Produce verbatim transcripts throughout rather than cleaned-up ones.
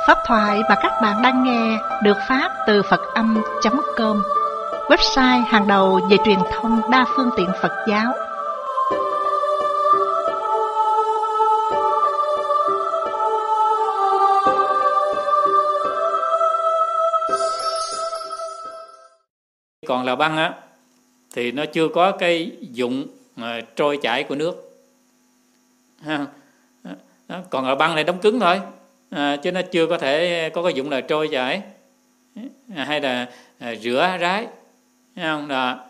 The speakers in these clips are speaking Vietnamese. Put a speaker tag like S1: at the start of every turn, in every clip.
S1: Pháp thoại mà các bạn đang nghe được phát từ Phật Âm chấm com, website hàng đầu về truyền thông đa phương tiện Phật giáo.
S2: Còn là băng á thì nó chưa có cái dụng mà trôi chảy của nước ha. Còn là băng này đóng cứng thôi, à, chứ nó chưa có thể có cái dụng là trôi chảy hay là à, rửa rái, thấy không? Đó.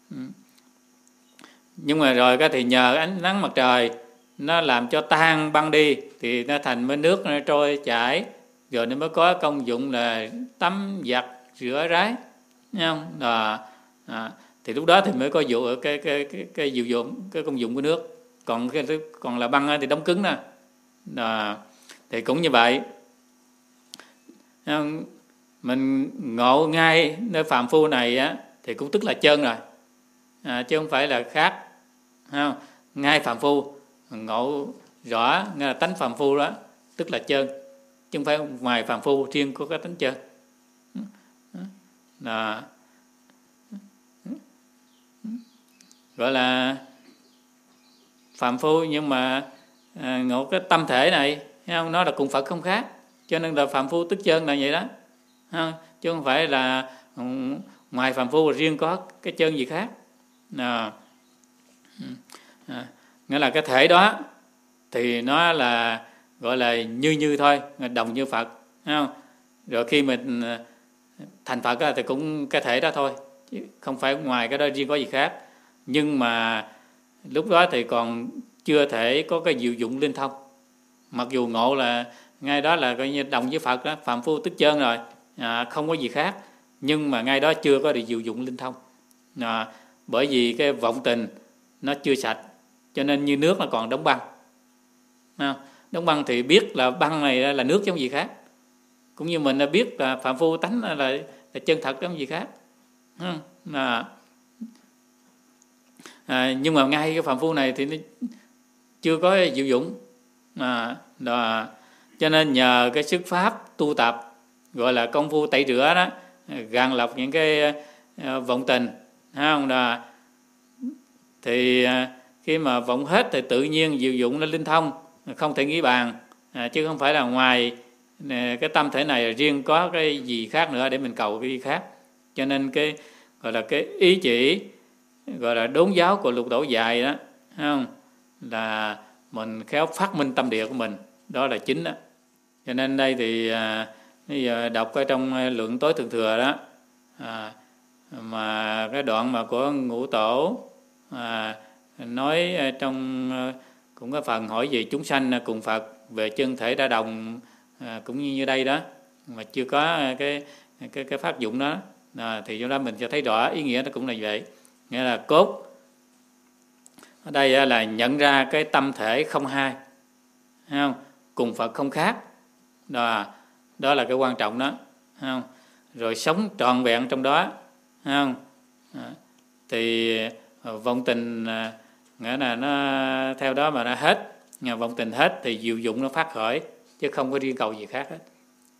S2: Nhưng mà rồi cái thì nhờ ánh nắng mặt trời nó làm cho tan băng đi thì nó thành với nước, nó trôi chảy, rồi nó mới có công dụng là tắm giặt rửa rái, thấy không? Đó. À, thì lúc đó thì mới có vụ cái cái cái cái dụng dụng cái công dụng của nước. Còn cái còn là băng thì đóng cứng nè. Đó. Thì cũng như vậy, mình ngộ ngay nơi phàm phu này á thì cũng tức là chân rồi, à, chứ không phải là khác, không? Ngay phàm phu ngộ rõ ngay là tánh phàm phu đó tức là chân, chứ không phải ngoài phàm phu riêng có cái tánh chân. Đó. Gọi là phàm phu nhưng mà à, ngộ cái tâm thể này, thấy không? Nó là cùng Phật không khác, cho nên là phàm phu tức chân là vậy đó, không? Chứ không phải là ngoài phàm phu riêng có cái chân gì khác. À, à, nghĩa là cái thể đó thì nó là gọi là như như thôi, đồng như Phật, thấy không? Rồi khi mình thành Phật thì cũng cái thể đó thôi, chứ không phải ngoài cái đó riêng có gì khác. Nhưng mà lúc đó thì còn chưa thể có cái diệu dụng linh thông. Mặc dù ngộ là ngay đó là coi như đồng với Phật đó, phàm phu tức chân rồi, à, không có gì khác, nhưng mà ngay đó chưa có được diệu dụng linh thông. À, bởi vì cái vọng tình nó chưa sạch, cho nên như nước nó còn đóng băng. À, đóng băng thì biết là băng này là nước chứ không gì khác. Cũng như mình đã biết là phàm phu tánh là, là, là chân thật chứ không gì khác. À, à, nhưng mà ngay cái phàm phu này thì nó chưa có diệu dụng. À, đó. Cho nên nhờ cái sức pháp tu tập gọi là công phu tẩy rửa đó, gạn lọc những cái uh, vọng tình, thấy không? Đó. Thì uh, khi mà vọng hết thì tự nhiên diệu dụng nó linh thông, không thể nghĩ bàn, à, chứ không phải là ngoài uh, cái tâm thể này riêng có cái gì khác nữa để mình cầu cái gì khác. Cho nên cái gọi là cái ý chỉ gọi là đốn giáo của Lục Tổ dạy đó, thấy không? Là mình khéo phát minh tâm địa của mình, đó là chính đó. Cho nên đây thì à, bây giờ đọc ở trong Luận Tối Thượng Thừa đó, à, mà cái đoạn mà của Ngũ Tổ à, nói trong cũng có phần hỏi về chúng sanh cùng Phật về chân thể đa đồng, à, cũng như như đây đó, mà chưa có cái cái cái phát dụng đó, à, thì do đó mình sẽ thấy rõ ý nghĩa nó cũng là vậy. Nghĩa là cốt ở đây là nhận ra cái tâm thể không hai, thấy không? Cùng Phật không khác, đó, đó là cái quan trọng đó, thấy không? Rồi sống trọn vẹn trong đó, thấy không? À, thì vọng tình nghĩa là nó theo đó mà nó hết, vọng tình hết thì diệu dụng nó phát khởi, chứ không có riêng cầu gì khác hết.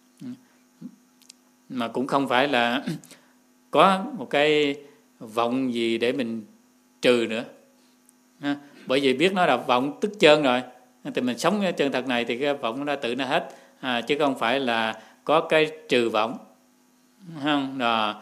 S2: Mà cũng không phải là có một cái vọng gì để mình trừ nữa, ha. Bởi vì biết nó là vọng tức chân rồi thì mình sống cái chân thật này thì cái vọng nó tự nó hết, à, chứ không phải là có cái trừ vọng, không? Đó.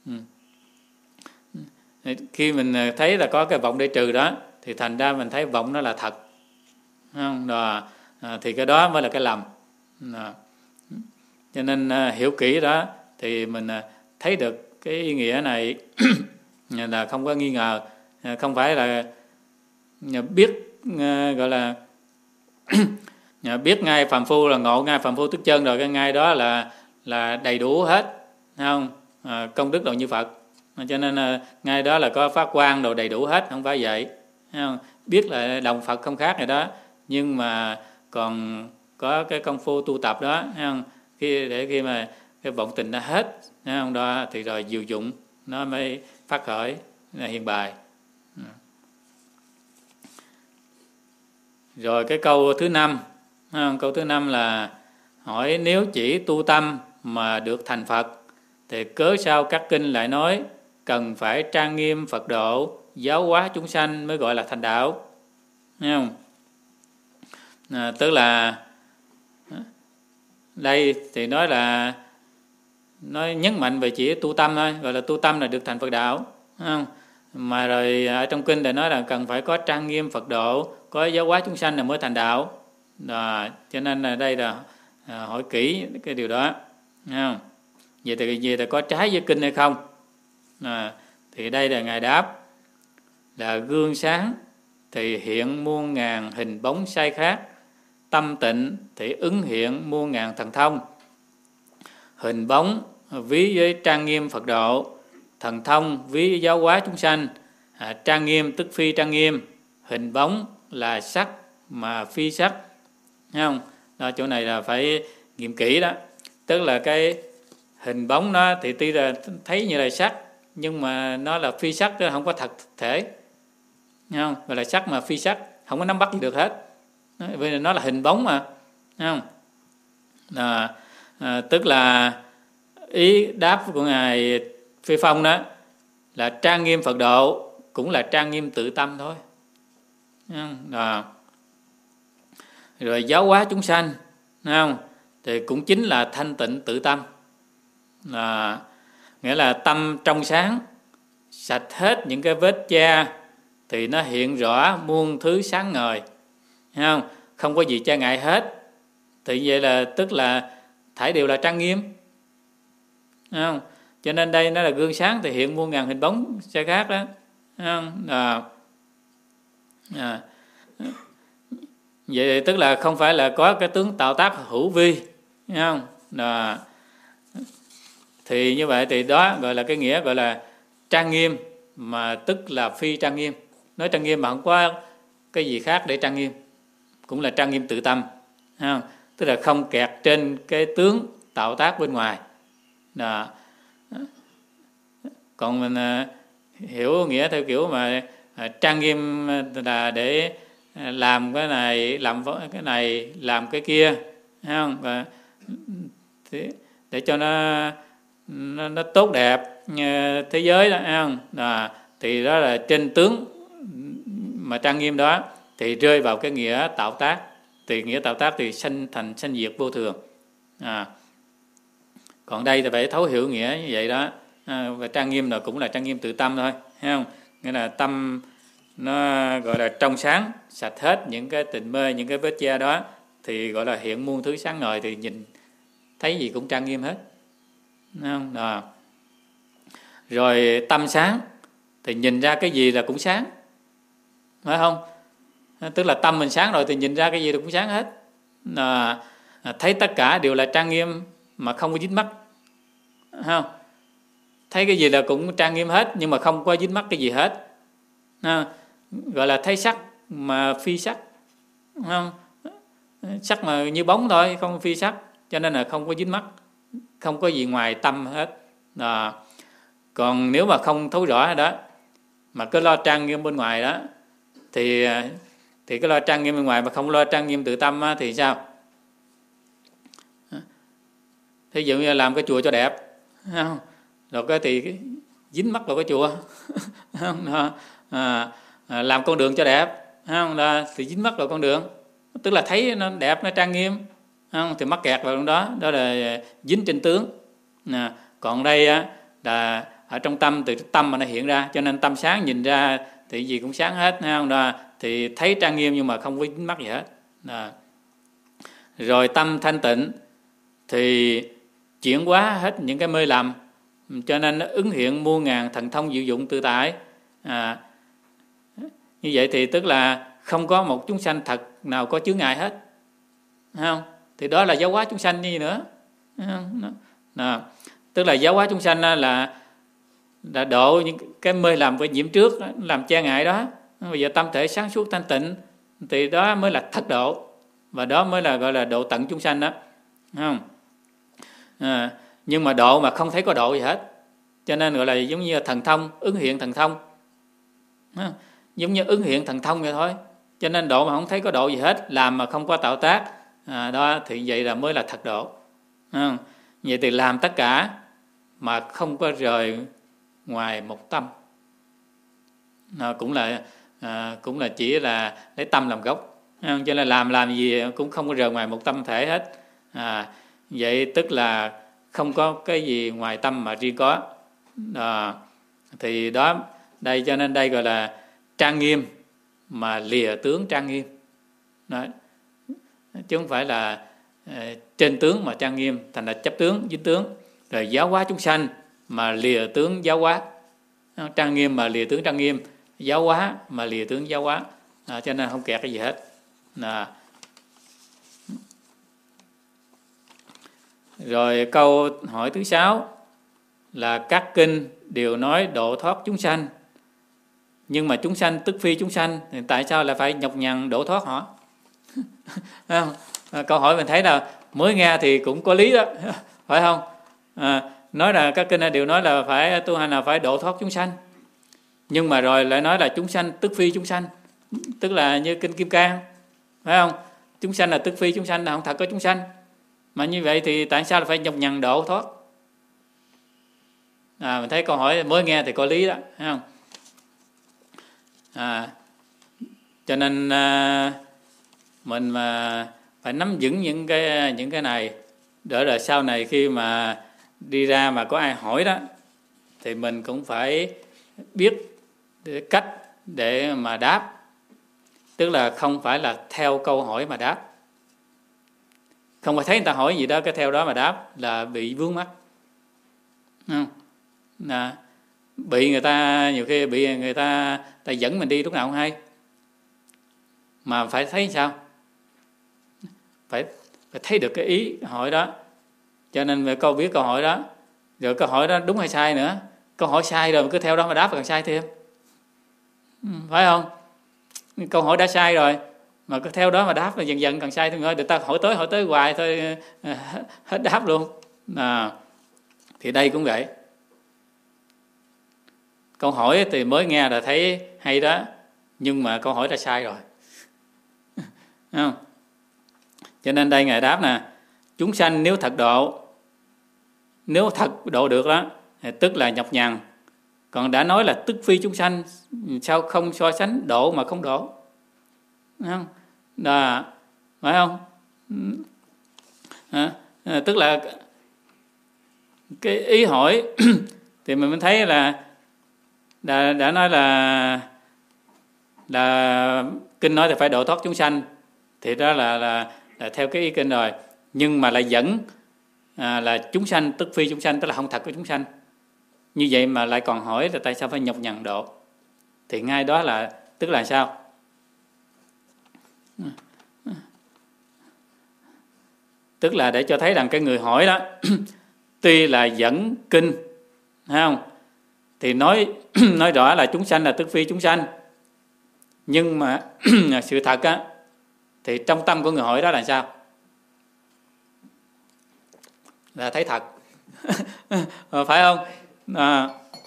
S2: Khi mình thấy là có cái vọng để trừ đó thì thành ra mình thấy vọng nó là thật, không? Đó. À, thì cái đó mới là cái lầm. Đó. Cho nên hiểu kỹ đó thì mình thấy được cái ý nghĩa này là không có nghi ngờ, không phải là biết gọi là biết ngay phàm phu là ngộ ngay phàm phu tức chân rồi, cái ngay đó là là đầy đủ hết, không? À, công đức độ như Phật, cho nên ngay đó là có phát quang đồ đầy đủ hết, không phải vậy, không? Biết là đồng Phật không khác này đó, nhưng mà còn có cái công phu tu tập đó, không? Khi để khi mà cái vọng tình nó hết, không? Đó thì rồi diệu dụng nó mới phát khởi, là hiện bài. Rồi cái câu thứ năm, câu thứ năm là hỏi nếu chỉ tu tâm mà được thành Phật thì cớ sao các kinh lại nói cần phải trang nghiêm Phật độ, giáo hóa chúng sanh mới gọi là thành đạo? Thấy không? À, tức là đây thì nói là nói nhấn mạnh về chỉ tu tâm thôi, gọi là tu tâm là được thành Phật đạo, thấy không? Mà rồi ở trong kinh lại nói là cần phải có trang nghiêm Phật độ, có giáo hóa chúng sanh là mới thành đạo. Đó, cho nên là đây là à, hỏi kỹ cái điều đó, thấy không? Vậy thì gì thì có trái với kinh hay không? À, thì đây là ngài đáp là gương sáng thì hiện muôn ngàn hình bóng sai khác, tâm tịnh thì ứng hiện muôn ngàn thần thông. Hình bóng ví với trang nghiêm Phật độ, thần thông ví với giáo hóa chúng sanh. À, trang nghiêm tức phi trang nghiêm, hình bóng là sắc mà phi sắc, thấy không? Đó, chỗ này là phải nghiệm kỹ đó. Tức là cái hình bóng nó thì tuy là thấy như là sắc, nhưng mà nó là phi sắc, chứ không có thật thể, thấy không? Gọi là sắc mà phi sắc, không có nắm bắt được hết, vì nó là hình bóng mà, thấy không? À, à, tức là ý đáp của ngài Phi Phong đó là trang nghiêm Phật độ cũng là trang nghiêm tự tâm thôi, thấy không? À, rồi giáo hóa chúng sanh, thấy không? Thì cũng chính là thanh tịnh tự tâm, à, nghĩa là tâm trong sáng, sạch hết những cái vết cha thì nó hiện rõ muôn thứ sáng ngời, thấy không? Không có gì cha ngại hết. Thì vậy là tức là thảy đều là trang nghiêm, thấy không? Cho nên đây nó là gương sáng thì hiện muôn ngàn hình bóng sai khác đó, thấy không? À, à, vậy tức là không phải là có cái tướng tạo tác hữu vi, thấy không? À, thì như vậy thì đó gọi là cái nghĩa gọi là trang nghiêm, mà tức là phi trang nghiêm. Nói trang nghiêm mà không có cái gì khác để trang nghiêm, cũng là trang nghiêm tự tâm, thấy không? Tức là không kẹt trên cái tướng tạo tác bên ngoài. Đó. Còn mình à, hiểu nghĩa theo kiểu mà à, trang nghiêm là để làm cái này, làm cái này, làm cái kia, thấy không? Và để cho nó nó, nó tốt đẹp thế giới đó, thấy không? Đó. Thì đó là trên tướng mà trang nghiêm đó thì rơi vào cái nghĩa tạo tác. Thì nghĩa tạo tác thì sanh thành sanh diệt vô thường. À. Còn đây thì phải thấu hiểu nghĩa như vậy đó. À, và trang nghiêm là cũng là trang nghiêm tự tâm thôi, thấy không? Nghĩa là tâm nó gọi là trong sáng, sạch hết những cái tình mê, những cái vết che đó, thì gọi là hiện muôn thứ sáng ngời, thì nhìn thấy gì cũng trang nghiêm hết, thấy không? Đó. Rồi tâm sáng thì nhìn ra cái gì là cũng sáng, phải không? Tức là tâm mình sáng rồi thì nhìn ra cái gì là cũng sáng hết. À, thấy tất cả đều là trang nghiêm mà không có dính mắc, không? Thấy cái gì là cũng trang nghiêm hết nhưng mà không có dính mắc cái gì hết. À, gọi là thấy sắc mà phi sắc, không? Sắc mà như bóng thôi, không phi sắc, cho nên là không có dính mắc, không có gì ngoài tâm hết. À, còn nếu mà không thấu rõ đó mà cứ lo trang nghiêm bên ngoài đó thì thì cái lo trang nghiêm bên ngoài mà không lo trang nghiêm tự tâm á, thì sao? Thí dụ như làm cái chùa cho đẹp, không? Rồi cái thì dính mắc vào cái chùa, không? À, à, làm con đường cho đẹp, không? Đó, thì dính mắc vào con đường, tức là thấy nó đẹp, nó trang nghiêm, không? Thì mắc kẹt vào trong đó, đó là dính trên tướng. À, còn đây á, là ở trong tâm, từ tâm mà nó hiện ra, cho nên tâm sáng nhìn ra thì gì cũng sáng hết, không? Đó, thì thấy trang nghiêm nhưng mà không có dính mắc gì hết. Đó. Rồi tâm thanh tịnh thì chuyển hóa hết những cái mê lầm, cho nên nó ứng hiện muôn ngàn thần thông diệu dụng tự tại. À, như vậy thì tức là không có một chúng sanh thật nào có chướng ngại hết, không? Thì đó là giáo hóa chúng sanh như gì nữa, không? Đó. Tức là giáo hóa chúng sanh là là độ những cái mê lầm với nhiễm trước, làm che ngại đó. Bây giờ tâm thể sáng suốt thanh tịnh thì đó mới là thất độ, và đó mới là gọi là độ tận chúng sanh đó, không? À, nhưng mà độ mà không thấy có độ gì hết, cho nên gọi là giống như thần thông, ứng hiện thần thông, à, giống như ứng hiện thần thông vậy thôi. Cho nên độ mà không thấy có độ gì hết, làm mà không có tạo tác à, đó thì vậy là mới là thật độ. À, vậy thì làm tất cả mà không có rời ngoài một tâm, à, cũng là à, cũng là chỉ là lấy tâm làm gốc, à, cho nên làm làm gì cũng không có rời ngoài một tâm thể hết. À, vậy tức là không có cái gì ngoài tâm mà riêng có. À, thì đó đây, cho nên đây gọi là trang nghiêm mà lìa tướng trang nghiêm. Đó. Chứ không phải là uh, trên tướng mà trang nghiêm, thành là chấp tướng dính tướng. Rồi giáo hóa chúng sanh mà lìa tướng giáo hóa, trang nghiêm mà lìa tướng trang nghiêm, giáo hóa mà lìa tướng giáo hóa. À, cho nên không kẹt cái gì hết. À. Rồi câu hỏi thứ sáu là các kinh đều nói độ thoát chúng sanh, nhưng mà chúng sanh tức phi chúng sanh, thì tại sao lại phải nhọc nhằn độ thoát họ? À, câu hỏi mình thấy là mới nghe thì cũng có lý đó, phải không? À, nói là các kinh đều nói là phải tu hành là phải độ thoát chúng sanh, nhưng mà rồi lại nói là chúng sanh tức phi chúng sanh, tức là như kinh Kim Cang, phải không? Chúng sanh là tức phi chúng sanh, là không thật có chúng sanh. Mà như vậy thì tại sao phải nhọc nhằn độ thoát? À, mình thấy câu hỏi mới nghe thì có lý đó, phải không? À, cho nên à, mình mà phải nắm vững những cái những cái này, để là sau này khi mà đi ra mà có ai hỏi đó thì mình cũng phải biết cách để mà đáp, tức là không phải là theo câu hỏi mà đáp, không phải thấy người ta hỏi gì đó cái theo đó mà đáp là bị vướng mắc, không? Là bị người ta, nhiều khi bị người ta ta dẫn mình đi lúc nào không hay, mà phải thấy sao, phải phải thấy được cái ý hỏi đó. Cho nên về câu biết câu hỏi đó, rồi câu hỏi đó đúng hay sai nữa. Câu hỏi sai rồi cứ theo đó mà đáp càng sai thêm, phải không? Câu hỏi đã sai rồi mà cứ theo đó mà đáp là dần dần càng sai thêm nữa. Người ta hỏi tới hỏi tới hoài thôi hết đáp luôn. À, thì đây cũng vậy. Câu hỏi thì mới nghe là thấy hay đó, nhưng mà câu hỏi đã sai rồi. Không? Cho nên đây Ngài đáp nè, chúng sanh nếu thật độ, nếu thật độ được đó, thì tức là nhọc nhằn. Còn đã nói là tức phi chúng sanh, sao không so sánh độ mà không độ? Không? Đó, phải không? À, tức là cái ý hỏi thì mình mới thấy là đã, đã nói là là kinh nói thì phải độ thoát chúng sanh, thì đó là, là, là theo cái ý kinh rồi, nhưng mà lại dẫn à, là chúng sanh tức phi chúng sanh, tức là không thật của chúng sanh. Như vậy mà lại còn hỏi là tại sao phải nhọc nhằn độ, thì ngay đó là tức là sao? Tức là để cho thấy rằng cái người hỏi đó tuy là dẫn kinh, thấy không, thì nói nói rõ là chúng sanh là tức phi chúng sanh, nhưng mà sự thật á thì trong tâm của người hỏi đó là sao? Là thấy thật. Phải không? À,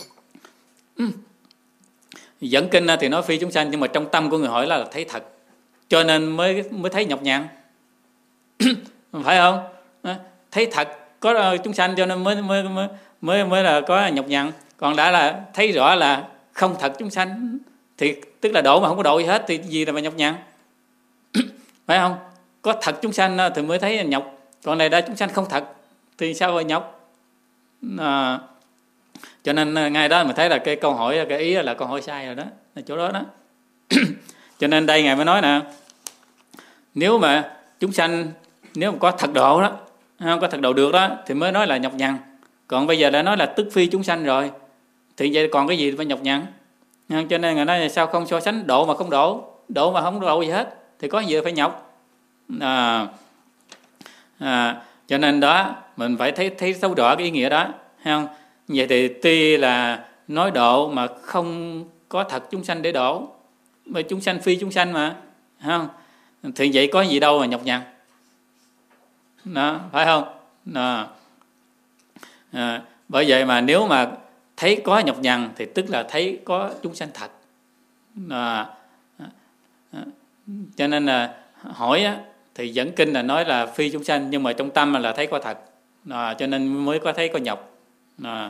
S2: dẫn kinh thì nói phi chúng sanh, nhưng mà trong tâm của người hỏi là, là thấy thật, cho nên mới mới thấy nhọc nhằn. Phải không? À, thấy thật có chúng sanh cho nên mới mới mới mới mới là có nhọc nhằn. Còn đã là thấy rõ là không thật chúng sanh thì tức là độ mà không có độ gì hết thì gì là mà nhọc nhằn. Phải không? Có thật chúng sanh thì mới thấy nhọc, còn này đã chúng sanh không thật thì sao mà nhọc? À, cho nên ngay đó mình thấy là cái câu hỏi, cái ý là câu hỏi sai rồi đó, là chỗ đó đó. Cho nên đây Ngài mới nói nè, nếu mà chúng sanh nếu mà có thật độ đó, không có thật độ được đó thì mới nói là nhọc nhằn. Còn bây giờ đã nói là tức phi chúng sanh rồi thì vậy còn cái gì phải nhọc nhằn? Cho nên Ngài nói là sao không so sánh độ mà không độ, độ mà không độ gì hết thì có gì phải nhọc. À, à, cho nên đó mình phải thấy thấy sâu rõ cái ý nghĩa đó, thấy không? Vậy thì tuy là nói độ mà không có thật chúng sanh để độ, mà chúng sanh phi chúng sanh mà, thấy không? Thì vậy có gì đâu mà nhọc nhằn. Đó, phải không? Đó. À, bởi vậy mà nếu mà thấy có nhọc nhằn thì tức là thấy có chúng sanh thật. À, à, à, cho nên là hỏi á, thì dẫn kinh là nói là phi chúng sanh, nhưng mà trong tâm là thấy có thật, à, cho nên mới có thấy có nhọc. À,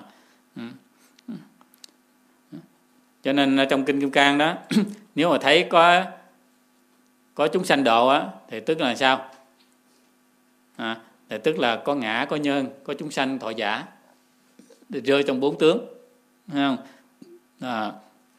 S2: cho nên trong kinh Kim Cang đó nếu mà thấy có có chúng sanh độ á, thì tức là sao? À, thì tức là có ngã, có nhân, có chúng sanh thọ giả, rơi trong bốn tướng, thấy không? À,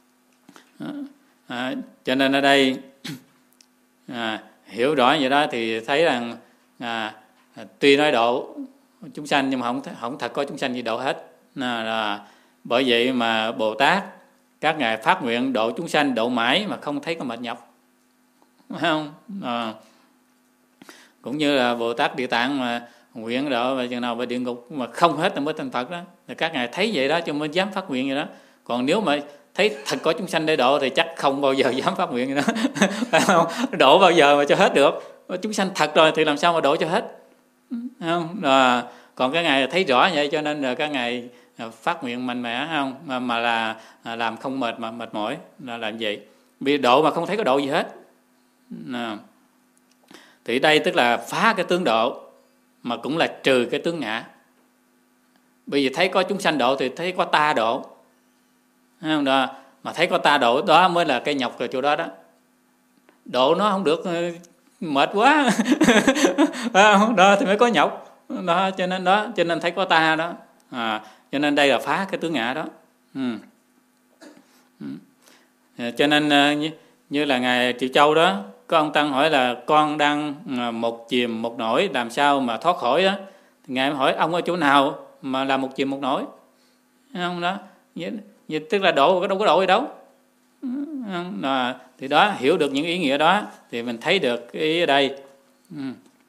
S2: à, cho nên ở đây à, hiểu rõ vậy đó thì thấy rằng à, tuy nói độ chúng sanh nhưng mà không không thật có chúng sanh gì độ hết. À, là bởi vậy mà Bồ Tát các ngài phát nguyện độ chúng sanh độ mãi mà không thấy có mệt nhọc, phải không? À, cũng như là Bồ Tát Địa Tạng mà nguyện độ và chừng nào về địa ngục mà không hết là mới thành Phật đó, thì các ngài thấy vậy đó cho mới dám phát nguyện vậy đó. Còn nếu mà thấy thật có chúng sanh để độ thì chắc không bao giờ dám phát nguyện vậy đó. Phải không? Độ bao giờ mà cho hết được? Chúng sanh thật rồi thì làm sao mà độ cho hết? Phải không? À, còn các ngài thấy rõ vậy cho nên là các ngài phát nguyện mạnh mẽ, không mà, mà là làm không mệt mà mệt mỏi là làm vậy. Vì độ mà không thấy có độ gì hết. À, thì đây tức là phá cái tướng độ mà cũng là trừ cái tướng ngã. Bởi vì thấy có chúng sanh độ thì thấy có ta độ, thấy không? Đó, mà thấy có ta độ đó mới là cái nhọc ở chỗ đó đó. Độ nó không được mệt quá đó thì mới có nhọc đó, cho nên đó cho nên thấy có ta đó. À, cho nên đây là phá cái tướng ngã đó. Ừ. Ừ. Cho nên như, như là ngài Triệu Châu đó, có ông tăng hỏi là con đang một chìm một nổi làm sao mà thoát khỏi đó, thì ngài mới hỏi ông ở chỗ nào mà là một chìm một nổi, thấy không? Đó vậy, vậy tức là độ đâu có độ gì đâu. Đó, thì đó hiểu được những ý nghĩa đó thì mình thấy được cái ý ở đây. Ừ.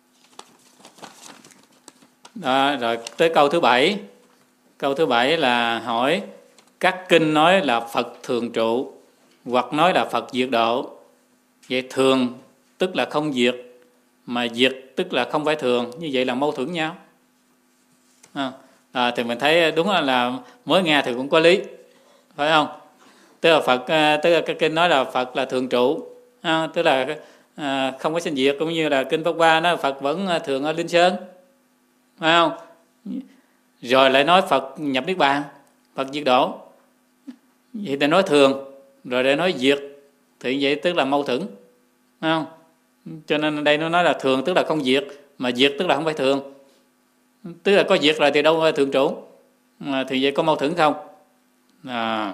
S2: Đó, rồi tới câu thứ bảy. Câu thứ bảy là hỏi các kinh nói là Phật thường trụ hoặc nói là Phật diệt độ. Vậy thường tức là không diệt, mà diệt tức là không phải thường, như vậy là mâu thuẫn nhau. À, à, thì mình thấy đúng là mới nghe thì cũng có lý, phải không? Tức là Phật, tức là cái kinh nói là Phật là thường trụ, à, tức là à, không có sinh diệt, cũng như là kinh Pháp Hoa nói Phật vẫn thường ở Linh Sơn, phải không? Rồi lại nói Phật nhập Niết Bàn, Phật diệt độ. Vậy để nói thường, rồi để nói diệt, thì vậy tức là mâu thuẫn, phải không? Cho nên đây nó nói là thường tức là không diệt, mà diệt tức là không phải thường. Tức là có diệt rồi thì đâu phải thường trụ, à, thì vậy có mâu thuẫn không? À,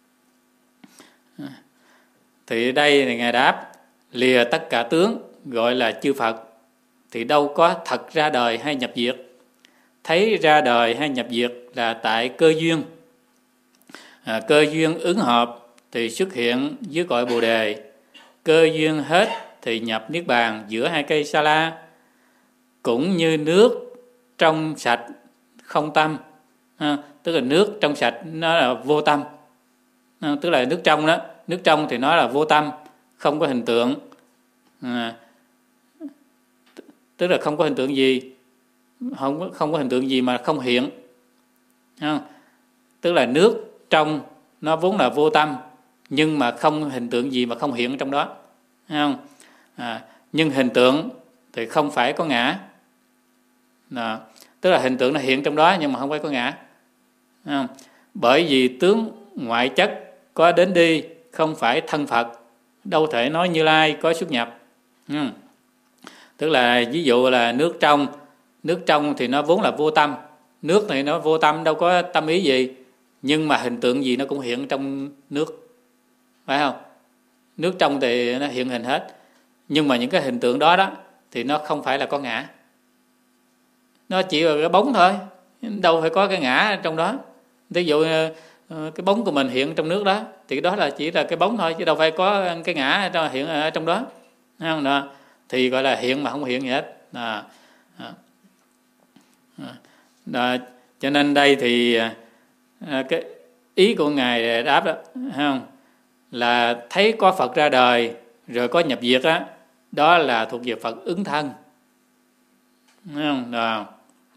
S2: thì đây thì ngài đáp lìa tất cả tướng gọi là chư Phật, thì đâu có thật ra đời hay nhập diệt. Thấy ra đời hay nhập diệt là tại cơ duyên, à, cơ duyên ứng hợp thì xuất hiện dưới cội Bồ Đề, cơ duyên hết thì nhập Niết Bàn giữa hai cây sa la. Cũng như nước trong sạch không tâm, à, tức là nước trong sạch nó là vô tâm, à, tức là nước trong đó, nước trong thì nó là vô tâm, không có hình tượng, à, tức là không có hình tượng gì, không không có hình tượng gì mà không hiện, à, tức là nước trong nó vốn là vô tâm, nhưng mà không hình tượng gì mà không hiện trong đó, không? À, nhưng hình tượng thì không phải có ngã, à, tức là hình tượng nó hiện trong đó nhưng mà không phải có ngã, à, bởi vì tướng ngoại chất có đến đi không phải thân Phật, đâu thể nói Như Lai có xuất nhập. Ừ. Tức là ví dụ là nước trong, nước trong thì nó vốn là vô tâm, nước thì nó vô tâm đâu có tâm ý gì, nhưng mà hình tượng gì nó cũng hiện trong nước, phải không? Nước trong thì nó hiện hình hết, nhưng mà những cái hình tượng đó đó thì nó không phải là có ngã, nó chỉ là cái bóng thôi, đâu phải có cái ngã trong đó. Ví dụ cái bóng của mình hiện trong nước đó thì đó là chỉ là cái bóng thôi, chứ đâu phải có cái ngã hiện ở trong đó, thấy không? Đó thì gọi là hiện mà không hiện gì hết. À, à, à, cho nên đây thì à, cái ý của ngài đáp đó, thấy không? Là thấy có Phật ra đời rồi có nhập diệt đó, đó là thuộc về Phật ứng thân, thấy không? Đó.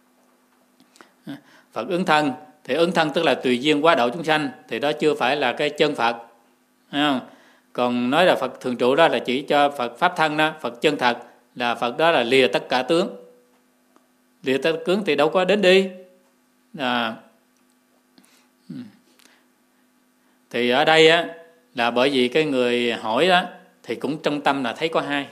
S2: Phật ứng thân thì ứng thân tức là tùy duyên quá độ chúng sanh, thì đó chưa phải là cái chân Phật, thấy không? Còn nói là Phật thường trụ đó là chỉ cho Phật pháp thân đó, Phật chân thật là Phật đó là lìa tất cả tướng. Lìa tất cả tướng thì đâu có đến đi. À, thì ở đây á, là bởi vì cái người hỏi đó thì cũng trong tâm là thấy có hai.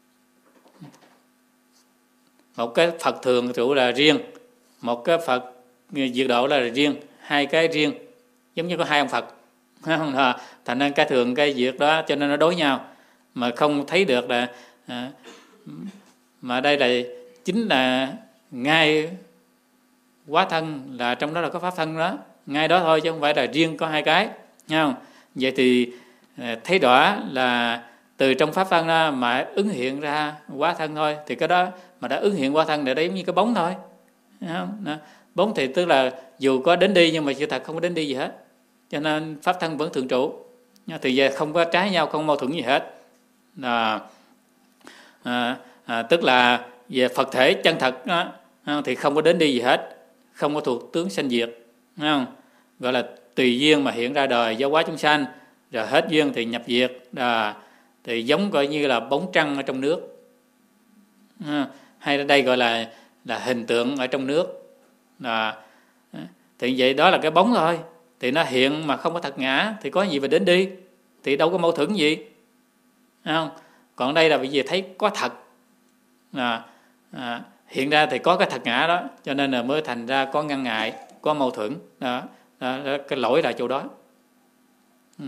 S2: Một cái Phật thường trụ là riêng, một cái Phật diệt độ là riêng, hai cái riêng, giống như có hai ông Phật. Thành nên cái thường cái diệt đó cho nên nó đối nhau, mà không thấy được là à, mà đây là chính là ngay quá thân, là trong đó là có pháp thân đó, ngay đó thôi chứ không phải là riêng có hai cái, nghe không? Vậy thì thấy rõ là từ trong pháp thân đó mà ứng hiện ra quá thân thôi, thì cái đó mà đã ứng hiện quá thân để đấy giống như cái bóng thôi, nghe không? Đó. Bóng thì tức là dù có đến đi nhưng mà sự thật không có đến đi gì hết, cho nên pháp thân vẫn thường trụ, thì về không có trái nhau, không mâu thuẫn gì hết. À, à, à, tức là về Phật thể chân thật đó, thì không có đến đi gì hết, không có thuộc tướng sanh diệt, không? Gọi là tùy duyên mà hiện ra đời giáo hóa chúng sanh, rồi hết duyên thì nhập diệt. À, thì giống gọi như là bóng trăng ở trong nước, à, hay ở đây gọi là là hình tượng ở trong nước. À, thì vậy đó là cái bóng thôi, thì nó hiện mà không có thật ngã, thì có gì mà đến đi, thì đâu có mâu thuẫn gì, không? Còn đây là bởi vì thấy có thật, à, à, hiện ra thì có cái thật ngã đó, cho nên là mới thành ra có ngăn ngại, có mâu thuẫn đó, đó, đó, cái lỗi là chỗ đó. Ừ.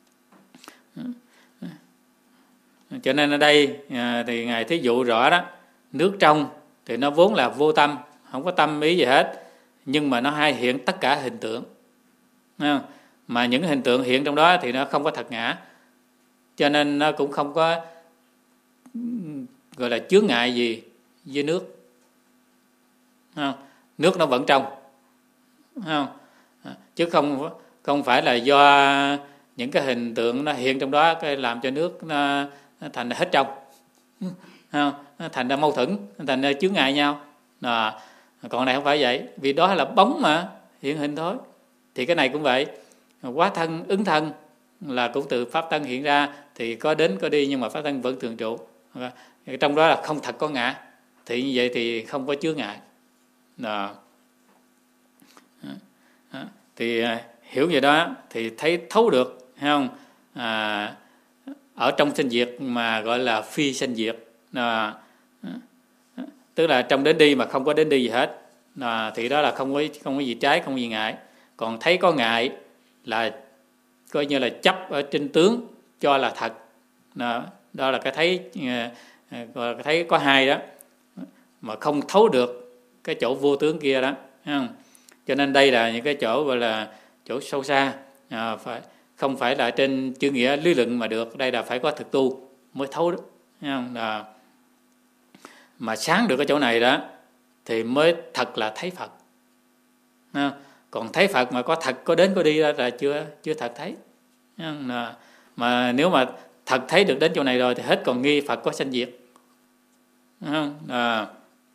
S2: Cho nên ở đây à, thì Ngài thí dụ rõ đó, nước trong thì nó vốn là vô tâm, không có tâm ý gì hết, nhưng mà nó hay hiện tất cả hình tượng, không? Mà những hình tượng hiện trong đó thì nó không có thật ngã, cho nên nó cũng không có gọi là chướng ngại gì với nước, không? Nước nó vẫn trong, không? Chứ không không phải là do những cái hình tượng nó hiện trong đó cái làm cho nước nó, nó thành hết trong, không? Nó thành ra mâu thuẫn, thành ra chướng ngại nhau. À, còn này không phải vậy, vì đó là bóng mà hiện hình thôi. Thì cái này cũng vậy, quá thân ứng thân là cũng từ pháp thân hiện ra, thì có đến có đi nhưng mà pháp thân vẫn thường trụ. Trong đó là không thật có ngã, thì như vậy thì không có chướng ngại. Đó. Đó. Thì hiểu vậy đó thì thấy thấu được, thấy không? À, ở trong sanh diệt mà gọi là phi sanh diệt. Đó. Tức là trong đến đi mà không có đến đi gì hết. Đó. Thì đó là không có, không có gì trái, không có gì ngại. Còn thấy có ngại là coi như là chấp ở trên tướng cho là thật. Đó, đó là cái thấy, gọi là thấy có hai đó, mà không thấu được cái chỗ vô tướng kia đó, thấy không? Cho nên đây là những cái chỗ gọi là chỗ sâu xa, à, phải không phải là trên chữ nghĩa lý luận mà được, đây là phải có thực tu mới thấu đó, thấy không? À, mà sáng được cái chỗ này đó thì mới thật là thấy Phật. À, còn thấy Phật mà có thật có đến có đi đó là chưa chưa thật thấy. À, mà nếu mà thật thấy được đến chỗ này rồi thì hết còn nghi Phật có sanh diệt. À,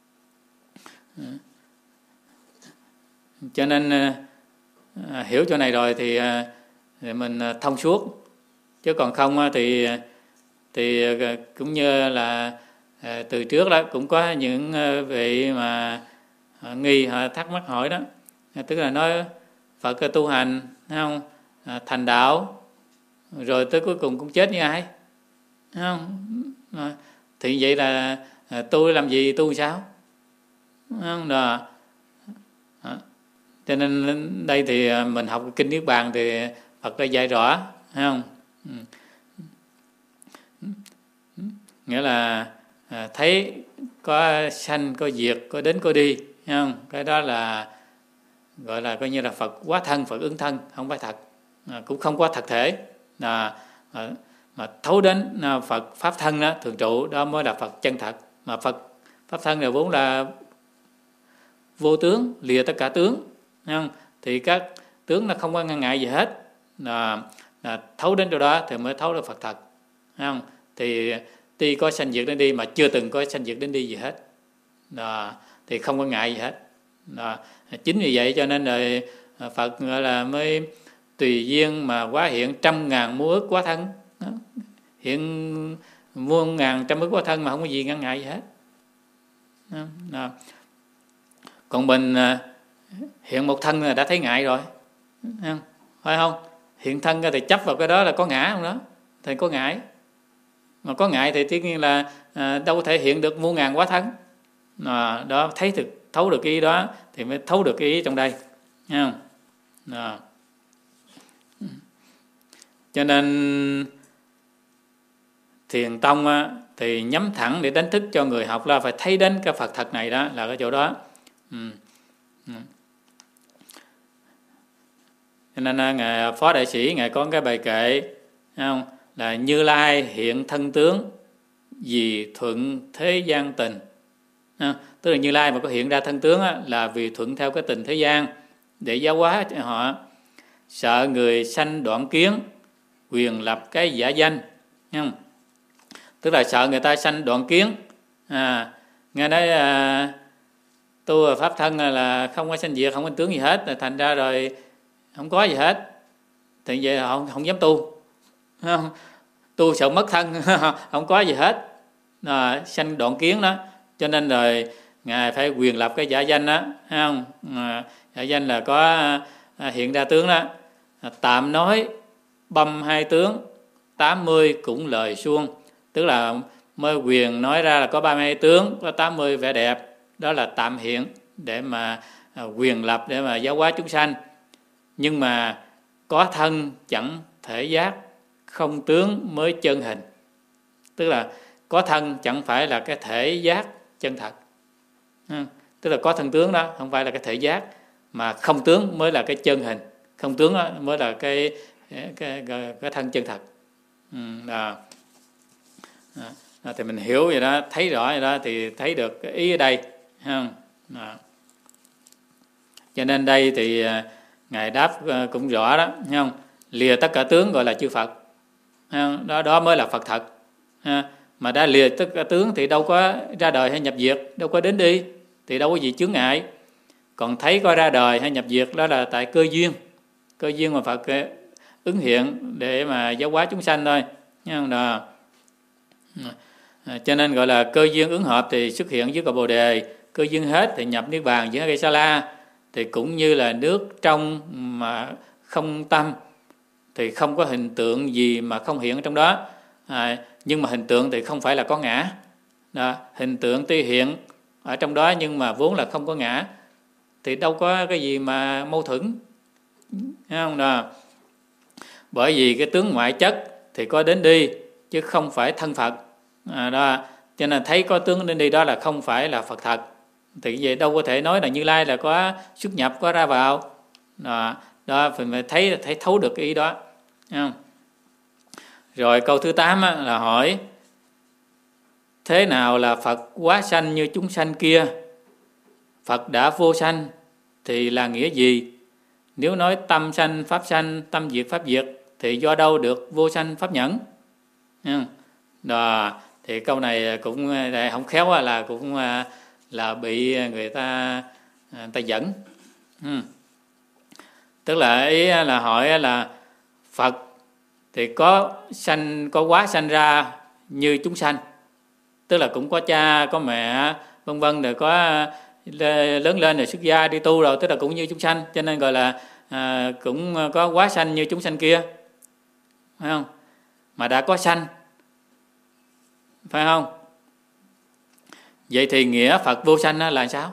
S2: cho nên à, hiểu chỗ này rồi thì, à, thì mình thông suốt, chứ còn không thì thì cũng như là à, từ trước đó cũng có những vị mà à, nghi họ thắc mắc hỏi đó, à, tức là nói Phật tu hành, thấy không? À, thành đạo rồi tới cuối cùng cũng chết như ai, thấy không? À, thì vậy là à, tôi làm gì tu sao, thấy không? Đó. À, cho nên đây thì mình học kinh Niết Bàn thì Phật đã dạy rõ, thấy không? Ừ. Nghĩa là à, thấy có sanh có diệt, có đến có đi, thấy không? Cái đó là gọi là coi như là Phật quá thân, Phật ứng thân, không phải thật, à, cũng không có thật thể. À, à, mà thấu đến à, Phật pháp thân đó thường trụ, đó mới là Phật chân thật. Mà Phật pháp thân này vốn là vô tướng, lìa tất cả tướng, không? Thì các tướng nó không có ngăn ngại gì hết, à, à, thấu đến chỗ đó thì mới thấu được Phật thật, không? Thì tuy có sanh diệt đến đi mà chưa từng có sanh diệt đến đi gì hết, à, thì không có ngại gì hết. À, chính vì vậy cho nên là Phật gọi là mới tùy duyên mà hóa hiện trăm ngàn muôn ức quá thân đó. Hiện muôn ngàn trăm ức hóa thân mà không có gì ngăn ngại gì hết. Đó. Còn mình hiện một thân là đã thấy ngại rồi, phải không? Hiện thân thì chấp vào cái đó là có ngã không đó, thì có ngại. Mà có ngại thì tất nhiên là à, đâu có thể hiện được muôn ngàn hóa thân. À, đó, thấy được, thấu được cái ý đó thì mới thấu được cái ý trong đây, thấy không? Đó. Cho nên Thiền tông á, thì nhắm thẳng để đánh thức cho người học là phải thấy đến cái Phật thật này, đó là cái chỗ đó. Ừ. Ừ. Cho nên ngài Phó Đại Sĩ ngài có cái bài kệ, thấy không? Là Như Lai hiện thân tướng vì thuận thế gian tình. À, tức là Như Lai mà có hiện ra thân tướng á, là vì thuận theo cái tình thế gian để giáo hóa cho họ. Sợ người sanh đoạn kiến, quyền lập cái giả danh, thấy không? Tức là sợ người ta sanh đoạn kiến. À, nghe nói à, tu pháp thân là không có sanh diệt, không có tướng gì hết, thành ra rồi không có gì hết, thì vậy là không, không dám tu, không? Tu sợ mất thân, không có gì hết, à, sanh đoạn kiến đó. Cho nên rồi ngài phải quyền lập cái giả danh đó, thấy không? À, giả danh là có à, hiện ra tướng đó. À, tạm nói băm hai tướng, tám mươi cũng lời suông. Tức là mới quyền nói ra là có ba mươi hai tướng, có tám mươi vẻ đẹp, đó là tạm hiện để mà à, quyền lập để mà giáo hóa chúng sanh. Nhưng mà có thân chẳng thể giác, không tướng mới chân hình. Tức là có thân chẳng phải là cái thể giác chân thật. Ừ. Tức là có thân tướng đó không phải là cái thể giác, mà không tướng mới là cái chân hình. Không tướng đó mới là cái cái, cái, cái, cái thân chân thật. Ừ. Đó. Đó. Thì mình hiểu vậy đó, thấy rõ vậy đó thì thấy được cái ý ở đây. Đó. Cho nên đây thì ngài đáp cũng rõ đó, thấy không? Lìa tất cả tướng gọi là chư Phật, đó đó mới là Phật thật. Mà đã lìa tất cả tướng thì đâu có ra đời hay nhập diệt, đâu có đến đi, thì đâu có gì chướng ngại. Còn thấy có ra đời hay nhập diệt đó là tại cơ duyên, cơ duyên mà Phật ứng hiện để mà giáo hóa chúng sanh thôi, thấy không? Đó. Cho nên gọi là cơ duyên ứng hợp thì xuất hiện dưới cội Bồ Đề, cơ duyên hết thì nhập Niết Bàn dưới cây Sa La. Thì cũng như là nước trong mà không tâm thì không có hình tượng gì mà không hiện ở trong đó. À, nhưng mà hình tượng thì không phải là có ngã. Đó, hình tượng tuy hiện ở trong đó nhưng mà vốn là không có ngã, thì đâu có cái gì mà mâu thuẫn, thấy không? Đó. Bởi vì cái tướng ngoại chất thì có đến đi chứ không phải thân Phật. À, đó. Cho nên thấy có tướng đến đi đó là không phải là Phật thật. Thì vậy đâu có thể nói là Như Lai là có xuất nhập, có ra vào. Đó, đó phải thấy thấy thấu được cái ý đó. Không? Rồi câu thứ tám á, là hỏi thế nào là Phật quá sanh như chúng sanh kia? Phật đã vô sanh thì là nghĩa gì? Nếu nói tâm sanh pháp sanh, tâm diệt pháp diệt thì do đâu được vô sanh pháp nhẫn? Đó, thì câu này cũng không khéo là cũng là bị người ta người ta dẫn. Ừ. Tức là ý là hỏi là Phật thì có sanh, có quá sanh ra như chúng sanh, tức là cũng có cha có mẹ vân vân, rồi có lớn lên rồi xuất gia đi tu rồi, tức là cũng như chúng sanh, cho nên gọi là à, cũng có quá sanh như chúng sanh kia, phải không? Mà đã có sanh, phải không? Vậy thì nghĩa Phật vô sanh là sao?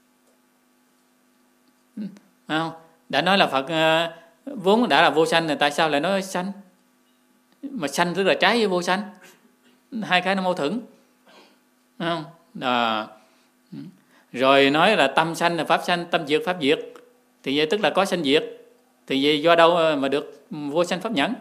S2: Phải không? Đã nói là Phật vốn đã là vô sanh, thì tại sao lại nói sanh? Mà sanh tức là trái với vô sanh, hai cái nó mâu thuẫn, phải không? Đó. Rồi nói là tâm sanh là pháp sanh, tâm diệt pháp diệt, thì vậy tức là có sanh diệt, thì vậy do đâu mà được vô sanh pháp nhẫn?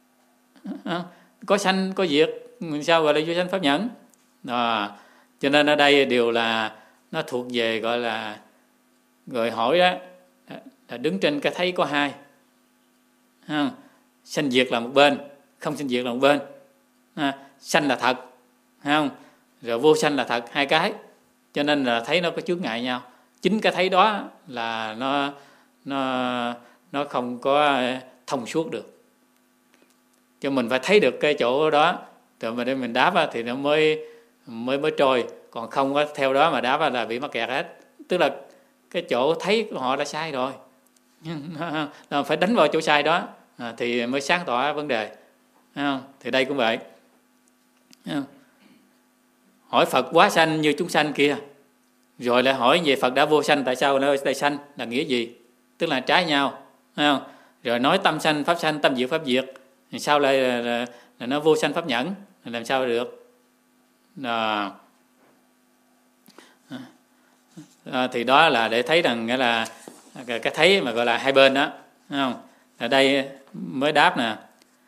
S2: Có sanh có diệt, sao gọi là vô sanh pháp nhẫn? Đó. Cho nên ở đây đều là nó thuộc về gọi là người hỏi đó là đứng trên cái thấy có hai, không? Sanh diệt là một bên, không sanh diệt là một bên. À, sanh là thật, không? Rồi vô sanh là thật, hai cái. Cho nên là thấy nó có chướng ngại nhau. Chính cái thấy đó là nó nó nó không có thông suốt được. Cho mình phải thấy được cái chỗ đó rồi mà để mình đáp á, thì nó mới mới mới trôi, còn không có theo đó mà đáp á, là bị mắc kẹt hết. Tức là cái chỗ thấy của họ đã sai rồi, là phải đánh vào chỗ sai đó à, thì mới sáng tỏ vấn đề. Không? Thì đây cũng vậy. Không? Hỏi Phật quá sanh như chúng sanh kia, rồi lại hỏi về Phật đã vô sanh, tại sao nó tại sanh là nghĩa gì? Tức là trái nhau. Không? Rồi nói tâm sanh pháp sanh, tâm diệt pháp diệt, thì sao lại là, là, là nó vô sanh pháp nhẫn, làm sao được? À, à, thì đó là để thấy rằng nghĩa là cái thấy mà gọi là hai bên đó, không? Ở đây mới đáp nè,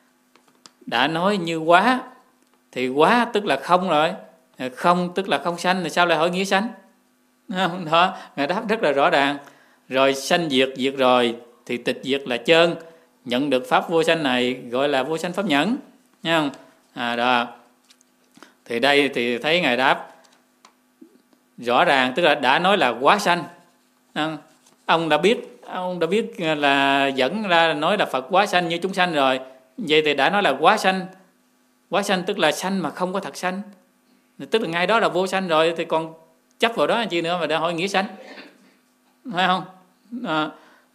S2: đã nói như quá thì quá tức là không rồi, không tức là không sanh, thì sao lại hỏi nghĩa sanh? Không? Đó, Ngài đáp rất là rõ ràng. Rồi sanh diệt diệt rồi thì tịch diệt là chơn, nhận được pháp vô sanh này gọi là vô sanh pháp nhẫn, thấy không? À, đó. Thì đây thì thấy Ngài đáp rõ ràng, tức là đã nói là quá sanh. Ông đã biết, ông đã biết là dẫn ra nói là Phật quá sanh như chúng sanh rồi, vậy thì đã nói là quá sanh. Quá sanh tức là sanh mà không có thật sanh, tức là ngay đó là vô sanh rồi, thì còn chấp vào đó chi nữa mà đã hỏi nghĩa sanh, phải không? À,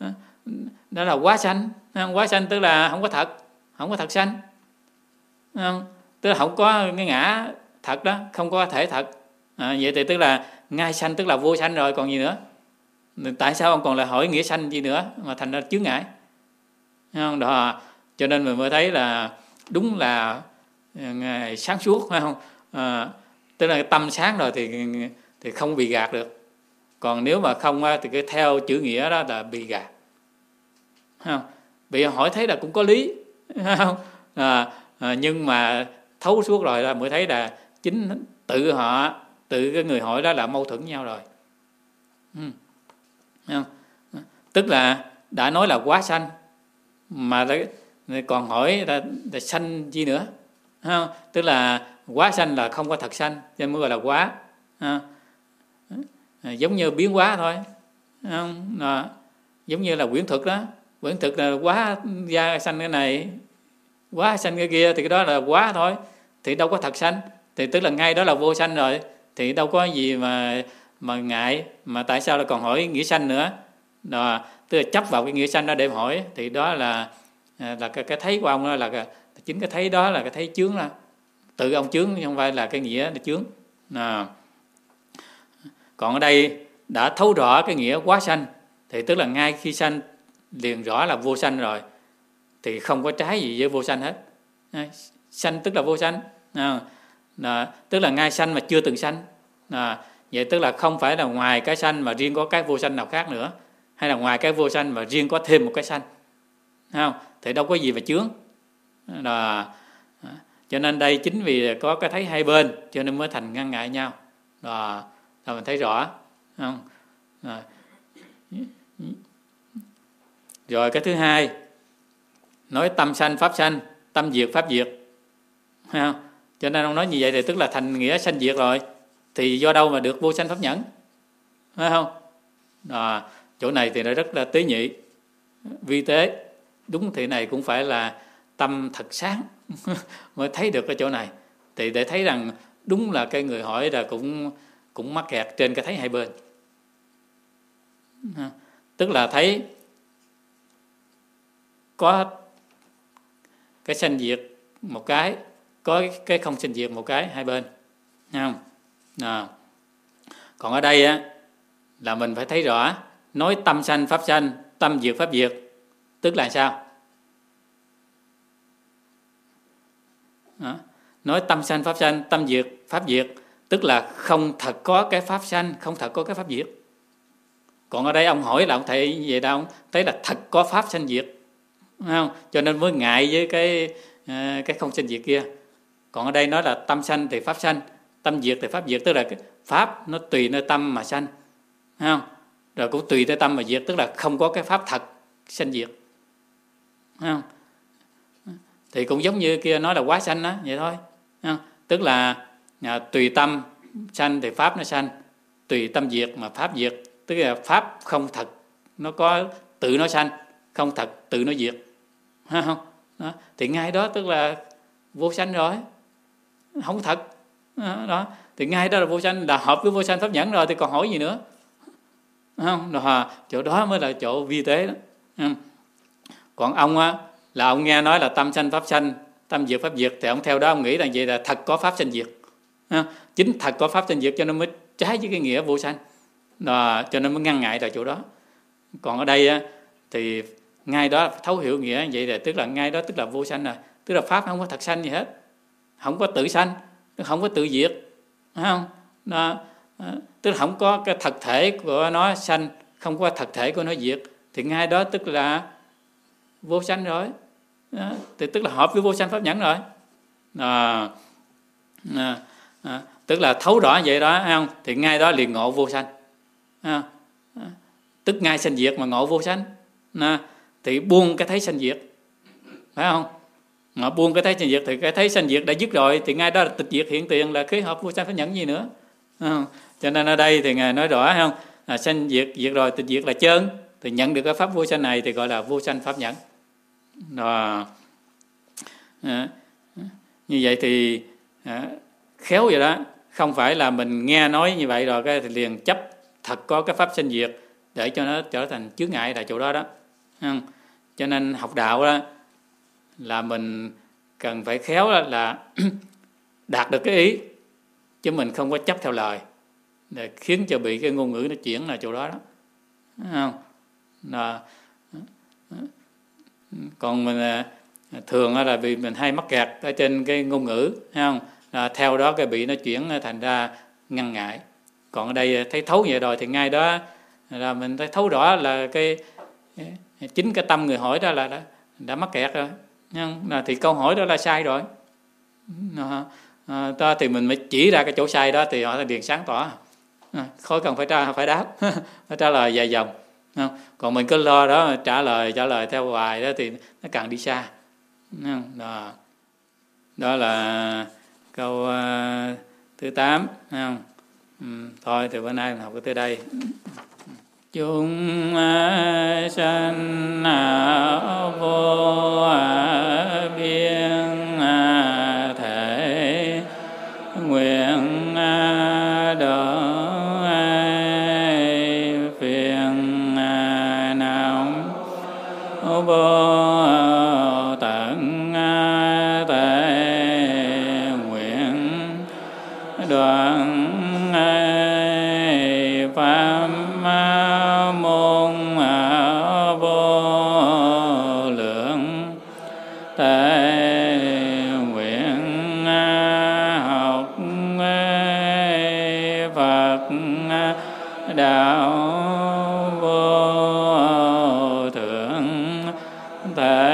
S2: đó là quá sanh. Quá sanh tức là không có thật, không có thật sanh, không? Tức là không có cái ngã thật đó, không có thể thật. À, vậy thì tức là ngay sanh tức là vô sanh rồi, còn gì nữa? Tại sao ông còn là hỏi nghĩa sanh gì nữa mà thành ra chướng ngại, không? Đó, cho nên mình mới thấy là đúng là Ngài sáng suốt, phải không? À, tức là tâm sáng rồi thì thì không bị gạt được, còn nếu mà không thì cái theo chữ nghĩa đó là bị gạt, không? Bị hỏi thấy là cũng có lý, không? À, à, nhưng mà thấu suốt rồi là mới thấy là chính tự họ, tự cái người hỏi đó là mâu thuẫn nhau rồi. Ừ. Không? Tức là đã nói là quá sanh mà còn hỏi là, là sanh gì nữa, không? Tức là quá sanh là không có thật sanh, cho nên mới gọi là quá. À, giống như biến hóa thôi, không? À, giống như là quyển thực đó, quyển thực là quá gia sanh cái này, quá sanh cái kia, thì cái đó là quá thôi, thì đâu có thật sanh, thì tức là ngay đó là vô sanh rồi, thì đâu có gì mà mà ngại, mà tại sao là còn hỏi nghĩa sanh nữa? Đó, tức là chấp vào cái nghĩa sanh đó để hỏi, thì đó là là cái, cái thấy của ông đó, là cái, chính cái thấy đó là cái thấy chướng, là tự ông chướng, không phải là cái nghĩa để chướng. À, còn ở đây đã thấu rõ cái nghĩa quá sanh, thì tức là ngay khi sanh liền rõ là vô sanh rồi, thì không có trái gì với vô sanh hết. À, sanh tức là vô sanh, à, à, tức là ngay sanh mà chưa từng sanh. À, vậy tức là không phải là ngoài cái sanh mà riêng có cái vô sanh nào khác nữa, hay là ngoài cái vô sanh mà riêng có thêm một cái sanh, không? Thì đâu có gì mà chướng. Đó. Cho nên đây chính vì có cái thấy hai bên cho nên mới thành ngăn ngại nhau. Đó. Là mình thấy rõ, không? Đó. Rồi cái thứ hai, nói tâm sanh pháp sanh, tâm diệt pháp diệt, không? Cho nên ông nói như vậy thì tức là thành nghĩa sanh diệt rồi, thì do đâu mà được vô sanh pháp nhẫn, phải không? Đó. Chỗ này thì nó rất là tế nhị, vi tế. Đúng, thì này cũng phải là tâm thật sáng mới thấy được cái chỗ này, thì để thấy rằng đúng là cái người hỏi là cũng cũng mắc kẹt trên cái thấy hai bên. Tức là thấy có cái sanh diệt một cái, có cái không sanh diệt một cái, hai bên, không? À. Còn ở đây á là mình phải thấy rõ, nói tâm sanh pháp sanh, tâm diệt pháp diệt, tức là sao? Đó. Nói tâm sanh pháp sanh, tâm diệt pháp diệt, tức là không thật có cái pháp sanh, không thật có cái pháp diệt. Còn ở đây ông hỏi là ông thấy vậy đâu, ông thấy là thật có pháp sanh diệt, không? Cho nên mới ngại với cái cái không sanh diệt kia. Còn ở đây nói là tâm sanh thì pháp sanh, tâm diệt thì pháp diệt, tức là cái pháp nó tùy nơi tâm mà sanh, không? Rồi cũng tùy nơi tâm mà diệt, tức là không có cái pháp thật sanh diệt, không? Thì cũng giống như kia nói là quá sanh đó, vậy thôi, không? Tức là à, tùy tâm sanh thì pháp nó sanh, tùy tâm diệt mà pháp diệt, tức là pháp không thật nó có tự nó sanh, không thật tự nó diệt, không? Đó. Thì ngay đó tức là vô sanh rồi, không có thật. Đó, thì ngay đó là vô sanh, là hợp với vô sanh pháp nhẫn rồi thì còn hỏi gì nữa, không? Đó, chỗ đó mới là chỗ vi tế đó. Còn ông á, là ông nghe nói là tâm sanh pháp sanh, tâm diệt pháp diệt, thì ông theo đó ông nghĩ là vậy là thật có pháp sanh diệt. Chính thật có pháp sanh diệt cho nên mới trái với cái nghĩa vô sanh. Đó, cho nên mới ngăn ngại tại chỗ đó. Còn ở đây á, thì ngay đó thấu hiểu nghĩa vậy là tức là ngay đó tức là vô sanh rồi, tức là pháp không có thật sanh gì hết, không có tự sanh, không có tự diệt, phải không? Đó, tức là không có cái thật thể của nó sanh, không có thật thể của nó diệt, thì ngay đó tức là vô sanh rồi. Đó, thì tức là hợp với vô sanh pháp nhẫn rồi. À, à, à, tức là thấu rõ vậy đó, phải không? Thì ngay đó liền ngộ vô sanh. À, à, tức ngay sanh diệt mà ngộ vô sanh. À, thì buông cái thấy sanh diệt, phải không? Mà buông cái thấy sanh diệt thì cái thấy sanh diệt đã dứt rồi, thì ngay đó là tịch diệt hiện tiền, là khế hợp vô sanh pháp nhẫn gì nữa. À, cho nên ở đây thì Ngài nói rõ, phải không? À, sanh diệt diệt rồi, tịch diệt là chân, thì nhận được cái pháp vô sanh này thì gọi là vô sanh pháp nhẫn. Đó. À, như vậy thì à, khéo vậy đó, không phải là mình nghe nói như vậy rồi cái thì liền chấp thật có cái pháp sanh diệt để cho nó trở thành chướng ngại tại chỗ đó đó. À, cho nên học đạo đó là mình cần phải khéo đó là đạt được cái ý, chứ mình không có chấp theo lời để khiến cho bị cái ngôn ngữ nó chuyển là chỗ đó đó. Không? Đó. Còn mình thường là vì mình hay mắc kẹt ở trên cái ngôn ngữ, thấy không? À, theo đó cái bị nó chuyển thành ra ngăn ngại. Còn ở đây thấy thấu vậy rồi thì ngay đó là mình thấy thấu rõ là cái chính cái tâm người hỏi đó là đã, đã mắc kẹt rồi. À, thì câu hỏi đó là sai rồi. À, à, ta thì mình mới chỉ ra cái chỗ sai đó thì họ liền sáng tỏ. À, khỏi cần phải tra phải đáp, phải trả lời dài dòng. Không? Còn mình cứ lo đó trả lời trả lời theo hoài đó thì nó càng đi xa. Đó, đó là câu uh, thứ tám. Không? Ừ, thôi thì bữa nay mình học tới đây. Chúng sanh vô biên thể nguyện độ phiền não vô tận tệ nguyện đoạn pháp môn vô lượng tệ nguyện học Phật đạo vô thượng tệ